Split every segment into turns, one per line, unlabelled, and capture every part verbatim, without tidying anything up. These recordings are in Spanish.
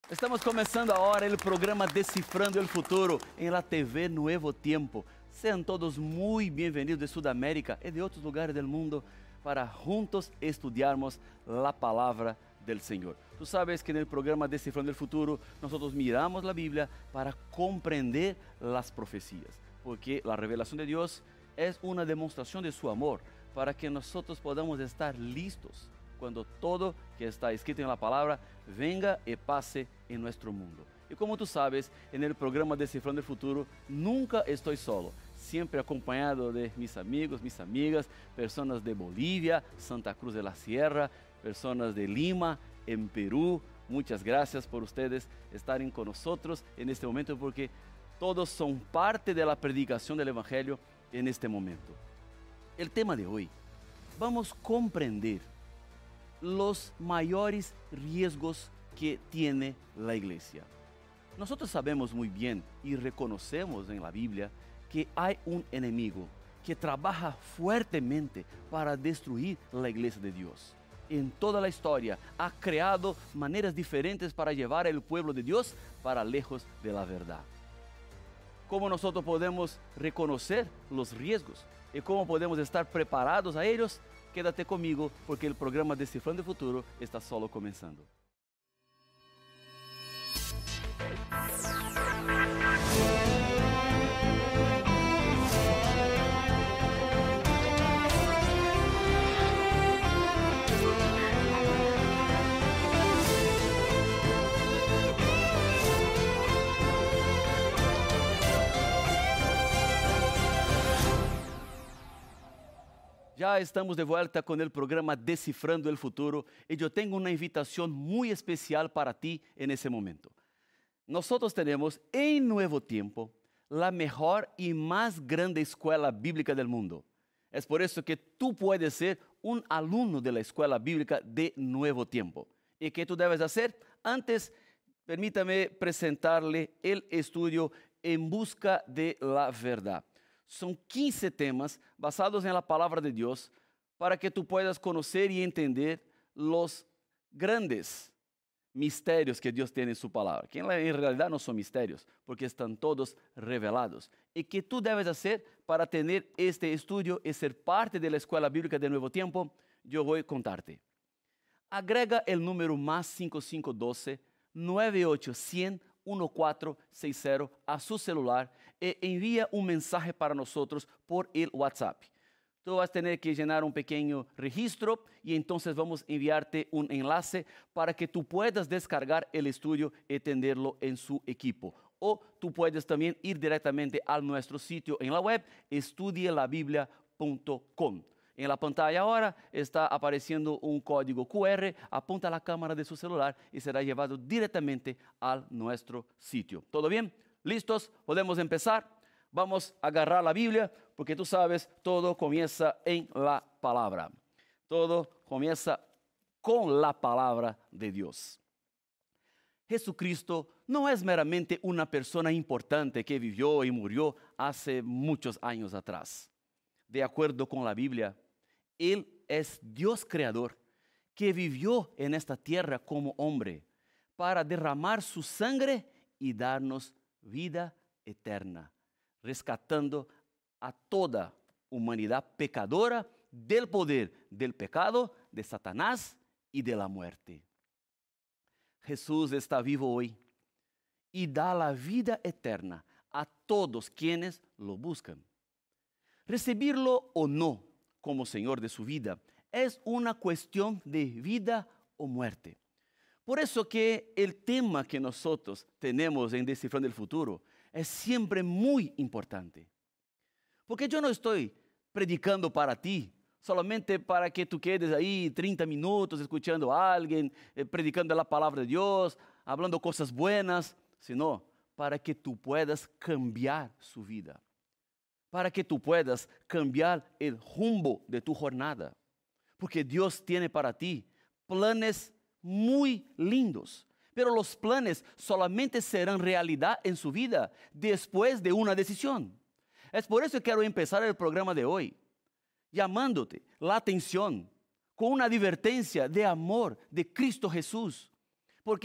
Estamos começando agora o programa Decifrando o Futuro em la T V Nuevo Tiempo. Sejam todos muito bem-vindos de Sudamérica e de outros lugares do mundo para juntos estudarmos a palavra del Senhor. Tu sabes que no programa Decifrando el Futuro nosotros miramos la Biblia para comprender las profecías, porque la revelación de Dios es una demostración de su amor para que nosotros podamos estar listos cuando todo que está escrito en la palabra venga y pase en nuestro mundo. Y como tú sabes, en el programa Descifrando el Futuro nunca estoy solo, siempre acompañado de mis amigos, mis amigas, personas de Bolivia, Santa Cruz de la Sierra, personas de Lima, en Perú. Muchas gracias por ustedes estarem con nosotros en este momento, porque todos son parte de la predicación del Evangelio en este momento. El tema de hoy, vamos a comprender los mayores riesgos que tiene la iglesia. Nosotros sabemos muy bien y reconocemos en la Biblia que hay un enemigo que trabaja fuertemente para destruir la iglesia de Dios. En toda la historia ha creado maneras diferentes para llevar al pueblo de Dios para lejos de la verdad. ¿Cómo nosotros podemos reconocer los riesgos y cómo podemos estar preparados a ellos? Quédate conmigo, porque el programa Descifrando el Futuro está solo comenzando. Ya estamos de vuelta con el programa Descifrando el Futuro y yo tengo una invitación muy especial para ti en ese momento. Nosotros tenemos en Nuevo Tiempo la mejor y más grande escuela bíblica del mundo. Es por eso que tú puedes ser un alumno de la escuela bíblica de Nuevo Tiempo. ¿Y qué tú debes hacer? Antes, permítame presentarle el estudio En Busca de la Verdad. Son quince temas basados en la palabra de Dios para que tú puedas conocer y entender los grandes misterios que Dios tiene en su palabra, que en realidad no son misterios, porque están todos revelados. ¿Y qué tú debes hacer para tener este estudio y ser parte de la Escuela Bíblica de Nuevo Tiempo? Yo voy a contarte. Agrega el número más cinco cinco uno dos, nueve ocho cero cero, uno cuatro seis cero a su celular e envía un mensaje para nosotros por el WhatsApp. Tú vas a tener que llenar un pequeño registro y entonces vamos a enviarte un enlace para que tú puedas descargar el estudio y tenerlo en su equipo. O tú puedes también ir directamente a nuestro sitio en la web, estudie la biblia punto com. En la pantalla ahora está apareciendo un código Q R, apunta a la cámara de su celular y será llevado directamente a nuestro sitio. ¿Todo bien? ¿Listos? ¿Podemos empezar? Vamos a agarrar la Biblia, porque tú sabes, todo comienza en la palabra. Todo comienza con la palabra de Dios. Jesucristo no es meramente una persona importante que vivió y murió hace muchos años atrás. De acuerdo con la Biblia, Él es Dios creador que vivió en esta tierra como hombre para derramar su sangre y darnos vida eterna, rescatando a toda humanidad pecadora del poder del pecado, de Satanás y de la muerte. Jesús está vivo hoy y da la vida eterna a todos quienes lo buscan. Recibirlo o no como Señor de su vida es una cuestión de vida o muerte. Por eso que el tema que nosotros tenemos en Descifrando el Futuro es siempre muy importante. Porque yo no estoy predicando para ti, solamente para que tú quedes ahí treinta minutos escuchando a alguien, eh, predicando la palabra de Dios, hablando cosas buenas, sino para que tú puedas cambiar su vida. Para que tú puedas cambiar el rumbo de tu jornada. Porque Dios tiene para ti planes muy lindos. Pero los planes solamente serán realidad en su vida después de una decisión. Es por eso que quiero empezar el programa de hoy, llamándote la atención con una advertencia de amor de Cristo Jesús. Porque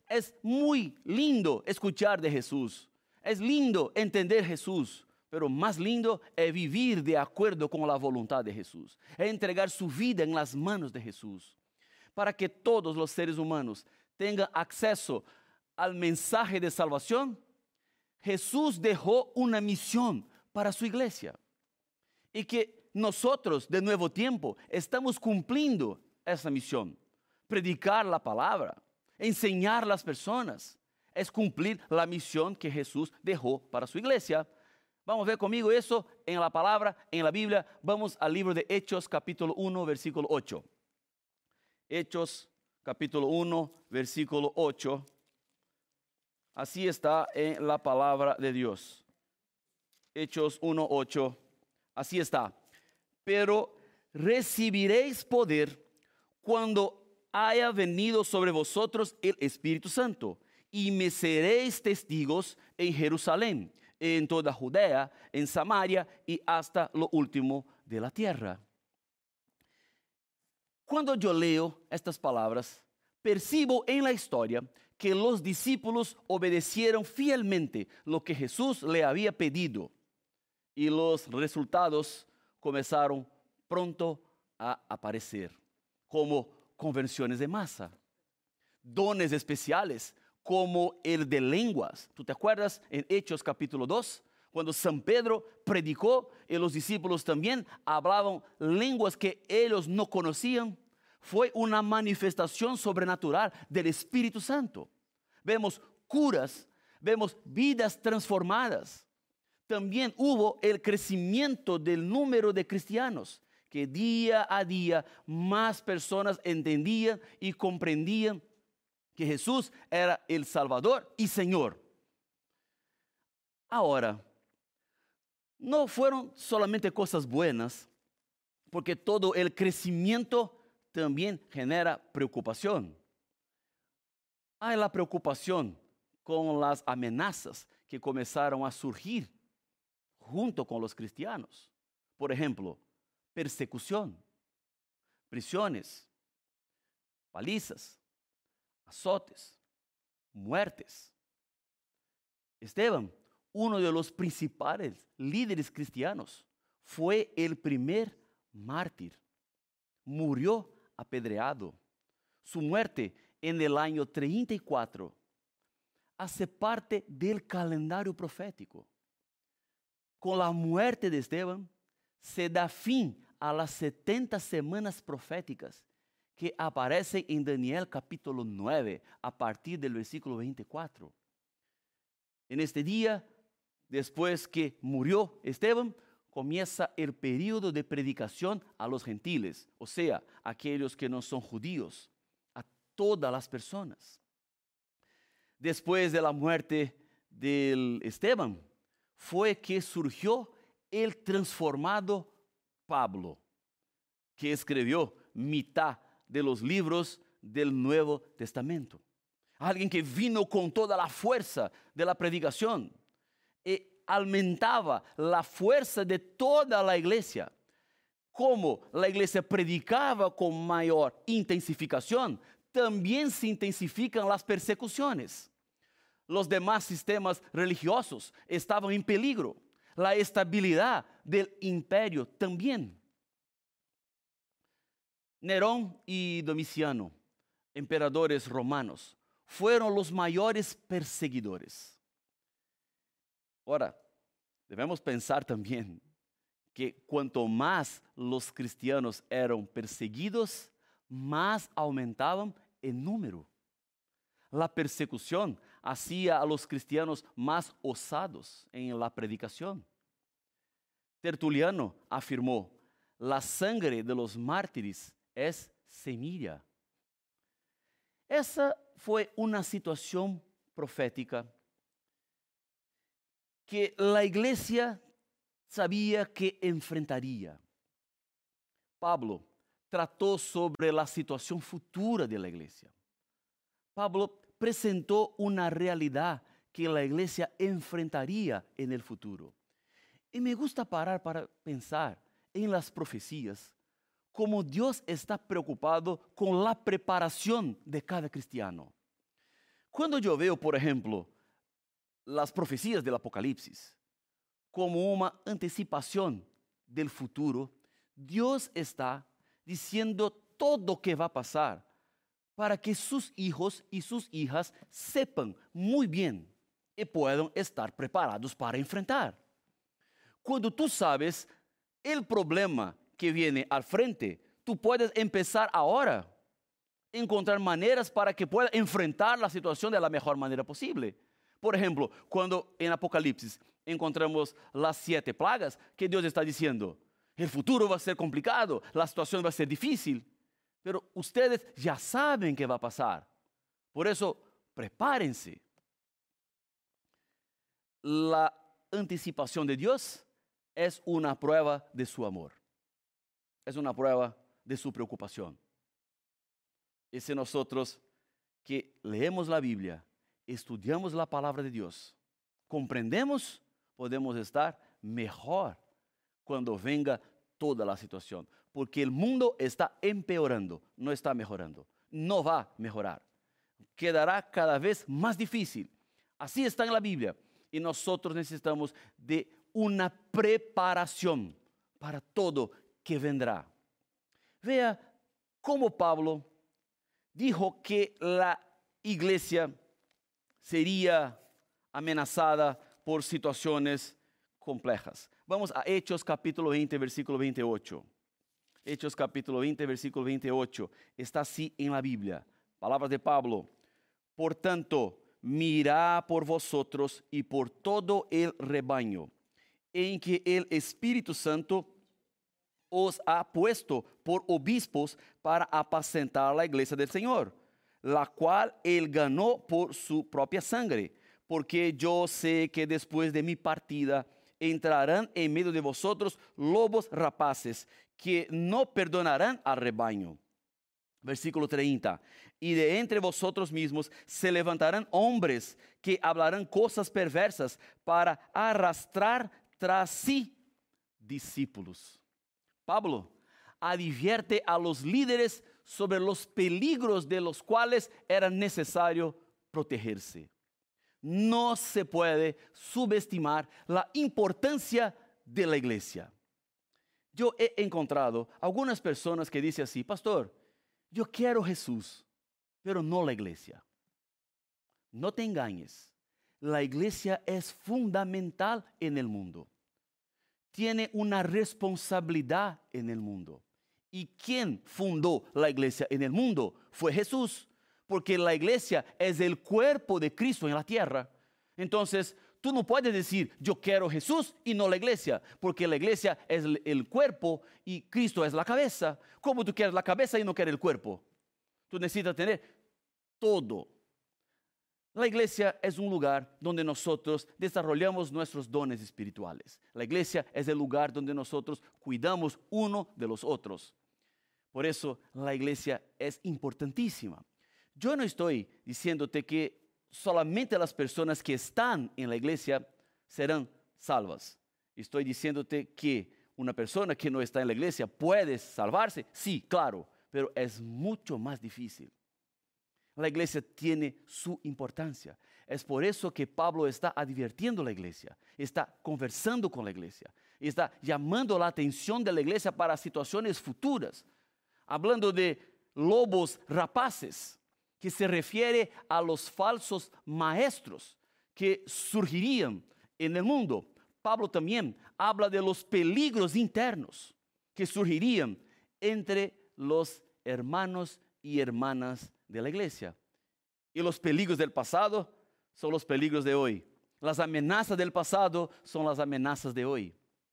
Es muy lindo escuchar de Jesús. Es lindo entender Jesús. Pero más lindo es vivir de acuerdo con la voluntad de Jesús. Es entregar su vida en las manos de Jesús. Para que todos los seres humanos tengan acceso al mensaje de salvación, Jesús dejó una misión para su iglesia. Y que nosotros, de Nuevo Tiempo, estamos cumpliendo esa misión. Predicar la palabra, enseñar a las personas, es cumplir la misión que Jesús dejó para su iglesia. Vamos a ver conmigo eso en la palabra, en la Biblia. Vamos al libro de Hechos, capítulo uno, versículo ocho. Hechos, capítulo uno, versículo ocho. Así está en la palabra de Dios. Hechos uno, ocho. Así está. Pero recibiréis poder cuando haya venido sobre vosotros el Espíritu Santo, y me seréis testigos en Jerusalén, en toda Judea, en Samaria y hasta lo último de la tierra. Cuando yo leo estas palabras, percibo en la historia que los discípulos obedecieron fielmente lo que Jesús le había pedido, y los resultados comenzaron pronto a aparecer, como conversiones de masa, dones especiales, como el de lenguas. ¿Tú te acuerdas en Hechos capítulo dos? Cuando San Pedro predicó y los discípulos también hablaban lenguas que ellos no conocían. Fue una manifestación sobrenatural del Espíritu Santo. Vemos curas, vemos vidas transformadas. También hubo el crecimiento del número de cristianos, que día a día más personas entendían y comprendían que Jesús era el Salvador y Señor. Ahora, no fueron solamente cosas buenas, porque todo el crecimiento también genera preocupación. Hay la preocupación con las amenazas que comenzaron a surgir junto con los cristianos. Por ejemplo, persecución, prisiones, palizas, azotes, muertes. Esteban, uno de los principales líderes cristianos, fue el primer mártir. Murió apedreado. Su muerte en el año treinta y cuatro hace parte del calendario profético. Con la muerte de Esteban se da fin a las setenta semanas proféticas que aparecen en Daniel capítulo nueve, a partir del versículo veinticuatro. En este día, después que murió Esteban, comienza el periodo de predicación a los gentiles, o sea, aquellos que no son judíos, a todas las personas. Después de la muerte de Esteban, fue que surgió el transformado Pablo, que escribió mitad de los libros del Nuevo Testamento. Alguien que vino con toda la fuerza de la predicación y aumentaba la fuerza de toda la iglesia. Como la iglesia predicaba con mayor intensificación, también se intensifican las persecuciones. Los demás sistemas religiosos estaban en peligro. La estabilidad del imperio también. Nerón y Domiciano, emperadores romanos, fueron los mayores perseguidores. Ahora, debemos pensar también que cuanto más los cristianos eran perseguidos, más aumentaban el número. La persecución hacía a los cristianos más osados en la predicación. Tertuliano afirmó: la sangre de los mártires es semilla. Esa fue una situación profética que la iglesia sabía que enfrentaría. Pablo trató sobre la situación futura de la iglesia. Pablo presentó una realidad que la iglesia enfrentaría en el futuro. Y me gusta parar para pensar en las profecías, como Dios está preocupado con la preparación de cada cristiano. Cuando yo veo, por ejemplo, las profecías del Apocalipsis como una anticipación del futuro, Dios está diciendo todo lo que va a pasar para que sus hijos y sus hijas sepan muy bien y puedan estar preparados para enfrentar. Cuando tú sabes el problema que viene al frente, tú puedes empezar ahora a encontrar maneras para que puedas enfrentar la situación de la mejor manera posible. Por ejemplo, cuando en Apocalipsis encontramos las siete plagas, que Dios está diciendo, el futuro va a ser complicado, la situación va a ser difícil, pero ustedes ya saben qué va a pasar. Por eso, prepárense. La anticipación de Dios es una prueba de su amor. Es una prueba de su preocupación. Y si nosotros que leemos la Biblia, estudiamos la palabra de Dios, comprendemos, podemos estar mejor cuando venga toda la situación. Porque el mundo está empeorando, no está mejorando. No va a mejorar. Quedará cada vez más difícil. Así está en la Biblia. Y nosotros necesitamos de una preparación para todo que vendrá. Vea cómo Pablo dijo que la iglesia sería amenazada por situaciones complejas. Vamos a Hechos capítulo veinte, versículo veintiocho. Hechos capítulo veinte, versículo veintiocho. Está así en la Biblia. Palabras de Pablo. Por tanto, mirad por vosotros y por todo el rebaño, en que el Espíritu Santo os ha puesto por obispos para apacentar la iglesia del Señor, la cual él ganó por su propia sangre. Porque yo sé que después de mi partida entrarán en medio de vosotros lobos rapaces, que no perdonarán al rebaño. Versículo treinta. Y de entre vosotros mismos se levantarán hombres que hablarán cosas perversas para arrastrar tras sí discípulos. Pablo advierte a los líderes sobre los peligros de los cuales era necesario protegerse. No se puede subestimar la importancia de la iglesia. Yo he encontrado algunas personas que dicen así, pastor, yo quiero Jesús, pero no la iglesia. No te engañes, la iglesia es fundamental en el mundo. Tiene una responsabilidad en el mundo. ¿Y quién fundó la iglesia en el mundo? Fue Jesús, porque la iglesia es el cuerpo de Cristo en la tierra. Entonces, tú no puedes decir, yo quiero Jesús y no la iglesia, porque la iglesia es el, el cuerpo y Cristo es la cabeza. ¿Cómo tú quieres la cabeza y no quieres el cuerpo? Tú necesitas tener todo. La iglesia es un lugar donde nosotros desarrollamos nuestros dones espirituales. La iglesia es el lugar donde nosotros cuidamos uno de los otros. Por eso la iglesia es importantísima. Yo no estoy diciéndote que solamente las personas que están en la iglesia serán salvas. Estoy diciéndote que una persona que no está en la iglesia puede salvarse. Sí, claro, pero es mucho más difícil. La iglesia tiene su importancia. Es por eso que Pablo está advirtiendo a la iglesia, está conversando con la iglesia, está llamando la atención de la iglesia para situaciones futuras, hablando de lobos rapaces, que se refiere a los falsos maestros que surgirían en el mundo. Pablo también habla de los peligros internos que surgirían entre los hermanos y hermanas de la iglesia. Y los peligros del pasado son los peligros de hoy. Las amenazas del pasado son las amenazas de hoy.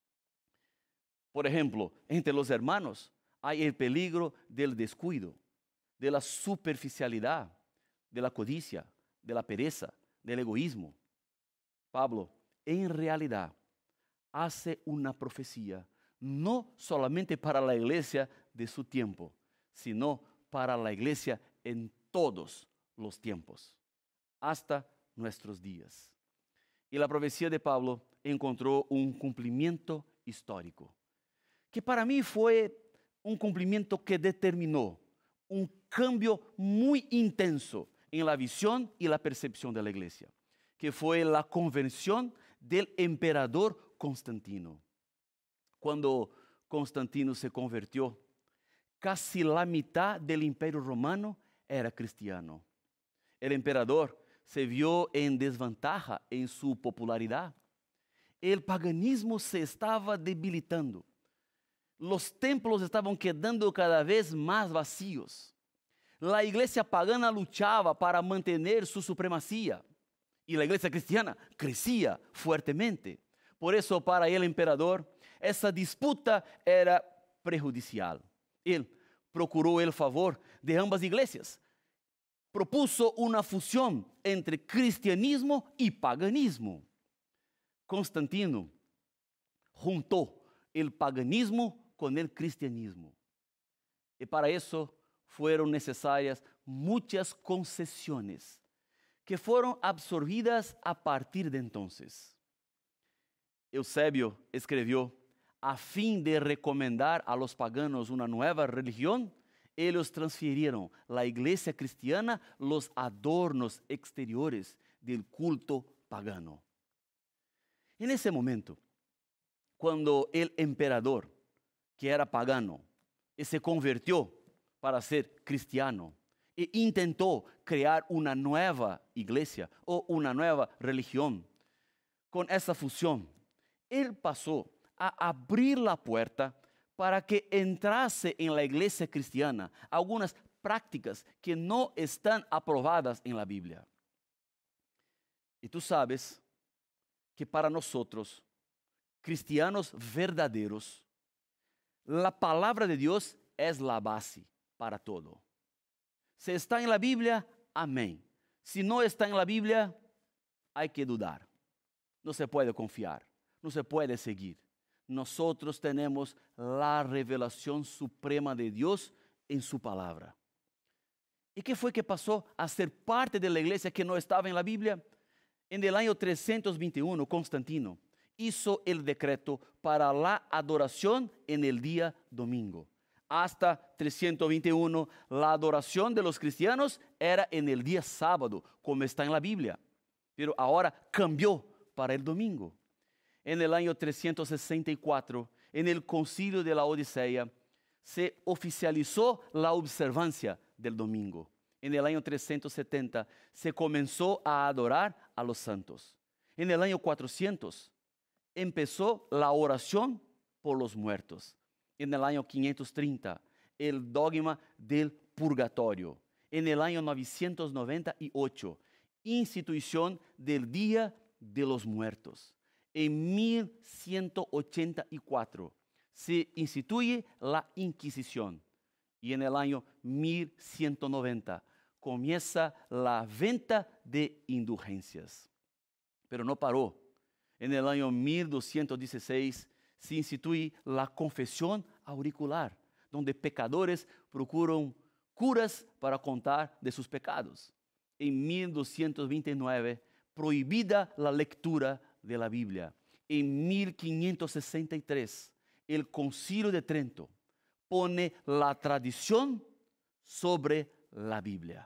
Por ejemplo, entre los hermanos hay el peligro del descuido, de la superficialidad, de la codicia, de la pereza, del egoísmo. Pablo, en realidad, hace una profecía, no solamente para la iglesia de su tiempo, sino para la iglesia en todos los tiempos, hasta nuestros días. Y la profecía de Pablo encontró un cumplimiento histórico, que para mí fue un cumplimiento que determinó un cambio muy intenso en la visión y la percepción de la iglesia, que fue la conversión del emperador Constantino. Cuando Constantino se convirtió, casi la mitad del imperio romano era cristiano. El emperador se vio en desventaja en su popularidad. El paganismo se estaba debilitando. Los templos estaban quedando cada vez más vacíos. La iglesia pagana luchaba para mantener su supremacía y la iglesia cristiana crecía fuertemente. Por eso, para el emperador, esa disputa era perjudicial. Él procuró el favor de ambas iglesias. Propuso una fusión entre cristianismo y paganismo. Constantino juntó el paganismo con el cristianismo. Y para eso fueron necesarias muchas concesiones que fueron absorbidas a partir de entonces. Eusebio escribió: a fin de recomendar a los paganos una nueva religión, ellos transfirieron la iglesia cristiana los adornos exteriores del culto pagano. En ese momento, cuando el emperador, que era pagano, y se convirtió para ser cristiano, e intentó crear una nueva iglesia o una nueva religión, con esa fusión, él pasó a abrir la puerta para que entrase en la iglesia cristiana algunas prácticas que no están aprobadas en la Biblia. Y tú sabes que para nosotros, cristianos verdaderos, la palabra de Dios es la base para todo. Si está en la Biblia, amén. Si no está en la Biblia, hay que dudar. No se puede confiar, no se puede seguir. Nosotros tenemos la revelación suprema de Dios en su palabra. ¿Y qué fue que pasó a ser parte de la iglesia que no estaba en la Biblia? En el año trescientos veintiuno, Constantino hizo el decreto para la adoración en el día domingo. Hasta trescientos veintiuno, la adoración de los cristianos era en el día sábado, como está en la Biblia. Pero ahora cambió para el domingo. En el año trescientos sesenta y cuatro, en el concilio de la Odisea, se oficializó la observancia del domingo. En el año trescientos setenta, se comenzó a adorar a los santos. En el año cuatrocientos, empezó la oración por los muertos. En el año quinientos treinta, el dogma del purgatorio. En el año novecientos noventa y ocho, institución del Día de los Muertos. En mil ciento ochenta y cuatro se instituye la Inquisición y en el año mil ciento noventa comienza la venta de indulgencias. Pero no paró. En el año mil doscientos dieciséis se instituye la confesión auricular, donde pecadores procuran curas para contar de sus pecados. En mil doscientos veintinueve, prohibida la lectura de la Biblia. En mil quinientos sesenta y tres, el Concilio de Trento pone la tradición sobre la Biblia.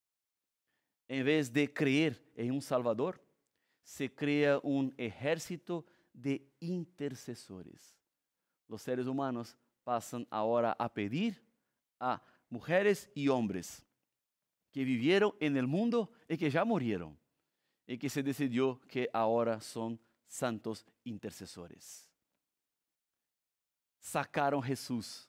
En vez de creer en un Salvador, se crea un ejército de intercesores. Los seres humanos pasan ahora a pedir a mujeres y hombres que vivieron en el mundo y que ya murieron, y que se decidió que ahora son santos intercesores. Sacaron a Jesús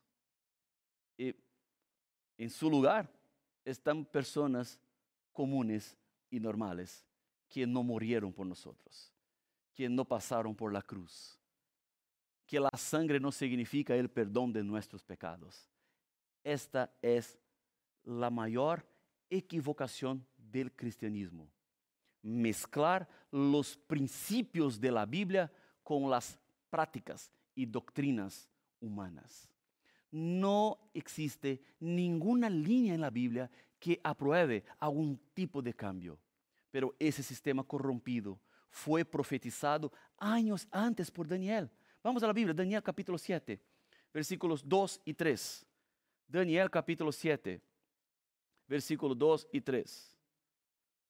y en su lugar están personas comunes y normales que no murieron por nosotros, que no pasaron por la cruz, que la sangre no significa el perdón de nuestros pecados. Esta es la mayor equivocación del cristianismo. Mezclar los principios de la Biblia con las prácticas y doctrinas humanas. No existe ninguna línea en la Biblia que apruebe algún tipo de cambio. Pero ese sistema corrompido fue profetizado años antes por Daniel. Vamos a la Biblia, Daniel capítulo siete, versículos dos y tres. Daniel capítulo siete, versículos dos y tres.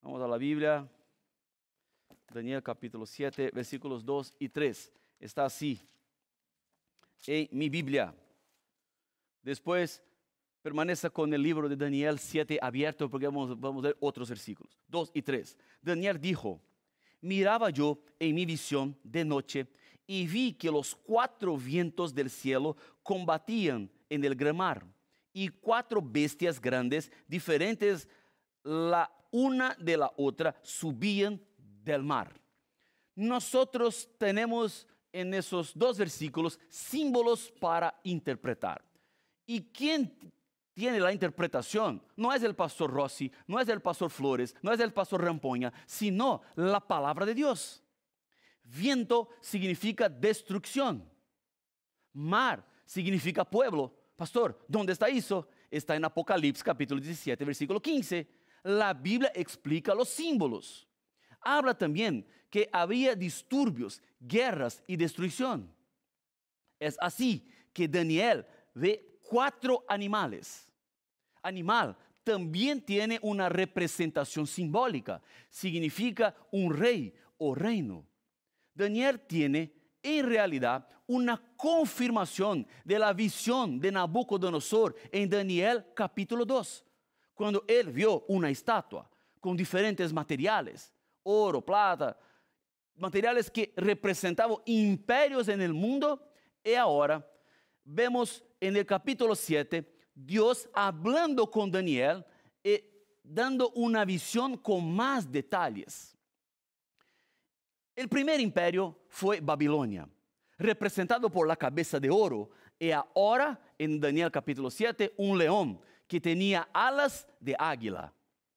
Vamos a la Biblia. Daniel capítulo siete, versículos dos y tres. Está así en mi Biblia. Después permanezca con el libro de Daniel siete abierto porque vamos, vamos a ver otros versículos. dos y tres. Daniel dijo, miraba yo en mi visión de noche y vi que los cuatro vientos del cielo combatían en el gran mar y cuatro bestias grandes, diferentes la una de la otra, subían del mar. Nosotros tenemos en esos dos versículos símbolos para interpretar. ¿Y quién tiene la interpretación? No es el pastor Rossi, no es el pastor Flores, no es el pastor Rampoña, sino la palabra de Dios. Viento significa destrucción. Mar significa pueblo. Pastor, ¿dónde está eso? Está en Apocalipsis capítulo diecisiete, versículo quince. La Biblia explica los símbolos. Habla también que había disturbios, guerras y destrucción. Es así que Daniel ve cuatro animales. Animal también tiene una representación simbólica. Significa un rey o reino. Daniel tiene en realidad una confirmación de la visión de Nabucodonosor en Daniel capítulo dos. Cuando él vio una estatua con diferentes materiales, oro, plata, materiales que representaban imperios en el mundo, y ahora vemos en el capítulo siete, Dios hablando con Daniel y dando una visión con más detalles. El primer imperio fue Babilonia, representado por la cabeza de oro, y ahora en Daniel capítulo siete, un león que tenía alas de águila.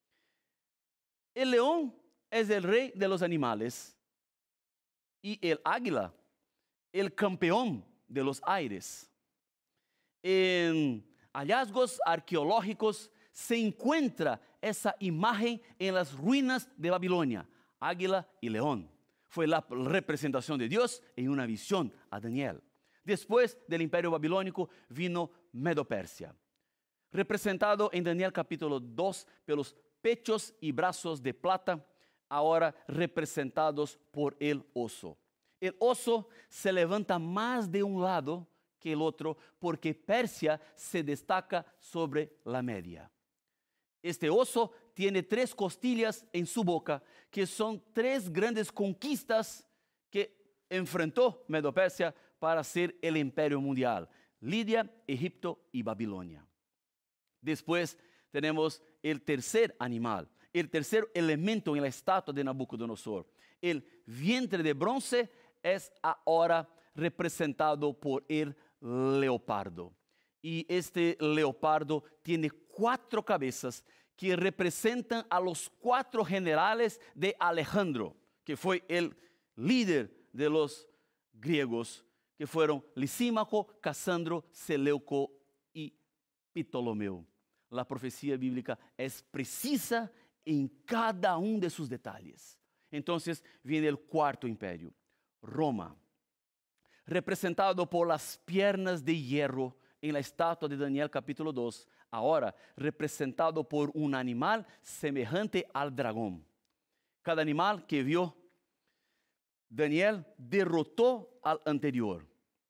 El león es el rey de los animales y el águila, el campeón de los aires. En hallazgos arqueológicos se encuentra esa imagen en las ruinas de Babilonia, águila y león. Fue la representación de Dios en una visión a Daniel. Después del imperio babilónico vino Medo-Persia, representado en Daniel capítulo dos pelos pechos y brazos de plata, ahora representados por el oso. El oso se levanta más de un lado que el otro porque Persia se destaca sobre la media. Este oso tiene tres costillas en su boca, que son tres grandes conquistas que enfrentó Medo-Persia para ser el imperio mundial: Lidia, Egipto y Babilonia. Después tenemos el tercer animal, el tercer elemento en la estatua de Nabucodonosor. El vientre de bronce es ahora representado por el leopardo. Y este leopardo tiene cuatro cabezas que representan a los cuatro generales de Alejandro, que fue el líder de los griegos, que fueron Lisímaco, Casandro, Seleuco y Ptolomeo. La profecía bíblica es precisa en cada uno de sus detalles. Entonces viene el cuarto imperio, Roma, representado por las piernas de hierro en la estatua de Daniel capítulo dos, ahora representado por un animal semejante al dragón. Cada animal que vio Daniel derrotó al anterior.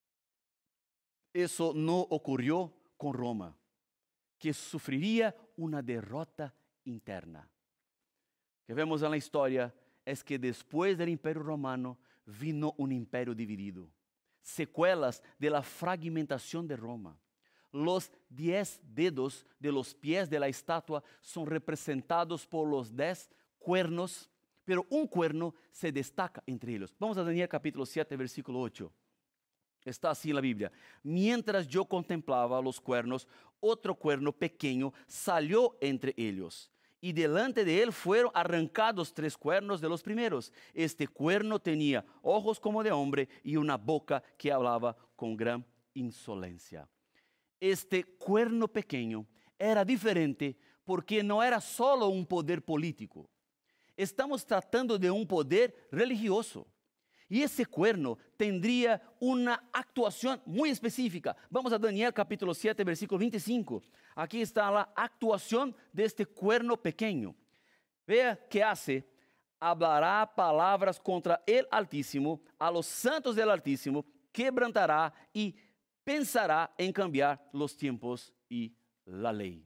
Eso no ocurrió con Roma, que sufriría una derrota interna. Que vemos en la historia es que después del imperio romano vino un imperio dividido. Secuelas de la fragmentación de Roma. Los diez dedos de los pies de la estatua son representados por los diez cuernos, pero un cuerno se destaca entre ellos. Vamos a Daniel capítulo siete, versículo ocho. Está así la Biblia. Mientras yo contemplaba los cuernos, otro cuerno pequeño salió entre ellos. Y delante de él fueron arrancados tres cuernos de los primeros. Este cuerno tenía ojos como de hombre y una boca que hablaba con gran insolencia. Este cuerno pequeño era diferente porque no era solo un poder político. Estamos tratando de un poder religioso. Y ese cuerno tendría una actuación muy específica. Vamos a Daniel capítulo siete, versículo veinticinco. Aquí está la actuación de este cuerno pequeño. Vea qué hace. Hablará palabras contra el Altísimo, a los santos del Altísimo, quebrantará y pensará en cambiar los tiempos y la ley.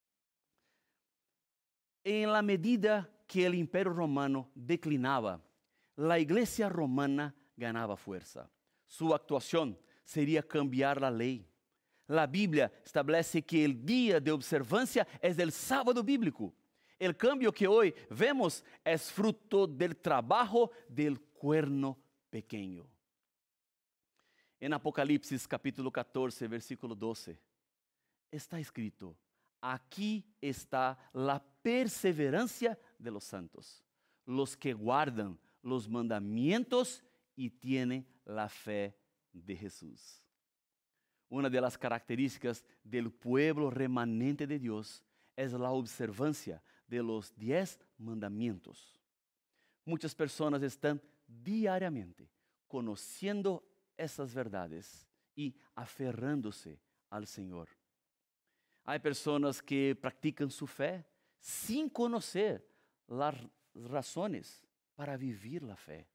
En la medida que el imperio romano declinaba, la iglesia romana ganaba fuerza. Su actuación sería cambiar la ley. La Biblia establece que el día de observancia es el sábado bíblico. El cambio que hoy vemos es fruto del trabajo del cuerno pequeño. En Apocalipsis capítulo catorce, versículo doce, está escrito: aquí está la perseverancia de los santos, los que guardan los mandamientos y tienen la fe de Jesús. Una de las características del pueblo remanente de Dios es la observancia de los diez mandamientos. Muchas personas están diariamente conociendo esas verdades y aferrándose al Señor. Hay personas que practican su fe sin conocer las razones para vivir la fe.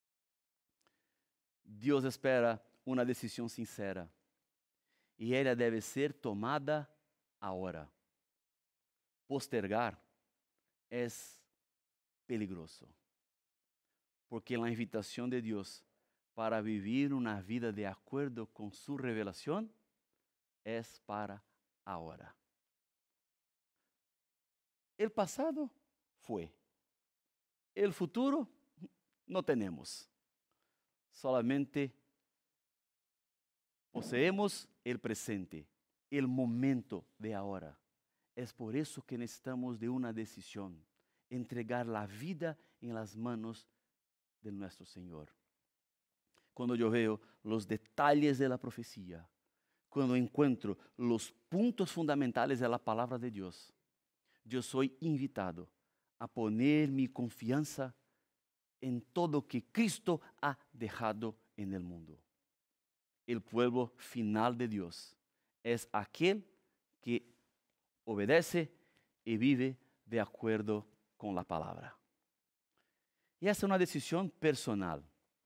Dios espera una decisión sincera y ella debe ser tomada ahora. Postergar es peligroso, porque la invitación de Dios para vivir una vida de acuerdo con su revelación es para ahora. El pasado fue, el futuro no tenemos, solamente poseemos el presente, el momento de ahora. Es por eso que necesitamos de una decisión, entregar la vida en las manos de nuestro Señor. Cuando yo veo los detalles de la profecía, cuando encuentro los puntos fundamentales de la palabra de Dios, yo soy invitado a poner mi confianza en todo que Cristo ha dejado en el mundo. El pueblo final de Dios es aquel que obedece y vive de acuerdo con la palabra. Y esa es una decisión personal.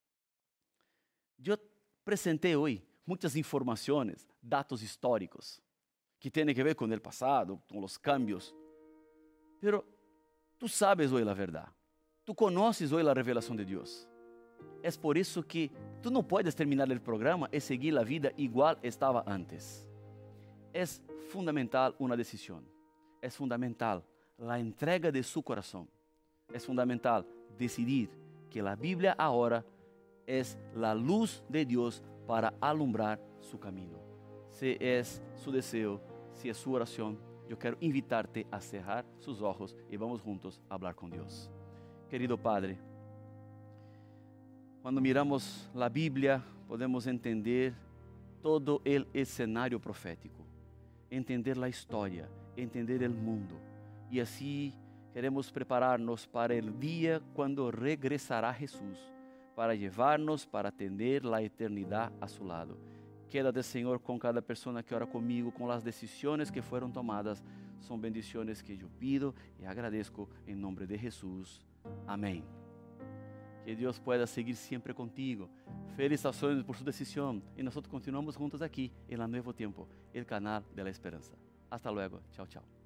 Yo presenté hoy muchas informaciones, datos históricos, que tienen que ver con el pasado, con los cambios. Pero tú sabes hoy la verdad. Tú conoces hoy la revelación de Dios. Es por eso que tú no puedes terminar el programa y seguir la vida igual estaba antes. Es fundamental una decisión. Es fundamental la entrega de su corazón. Es fundamental decidir que la Biblia ahora es la luz de Dios para alumbrar su camino. Si es su deseo, si es su oración, yo quiero invitarte a cerrar sus ojos y vamos juntos a hablar con Dios. Querido Padre, cuando miramos la Biblia, podemos entender todo el escenario profético, entender la historia, entender el mundo. Y así queremos prepararnos para el día cuando regresará Jesús, para llevarnos, para tener la eternidad a su lado. Quédate, Señor, con cada persona que ora conmigo, con las decisiones que fueron tomadas. Son bendiciones que yo pido y agradezco en nombre de Jesús. Amén. Que Dios pueda seguir siempre contigo. Felicitaciones por su decisión. Y nosotros continuamos juntos aquí en la Nuevo Tiempo, el canal de la esperanza. Hasta luego. Chao, chao.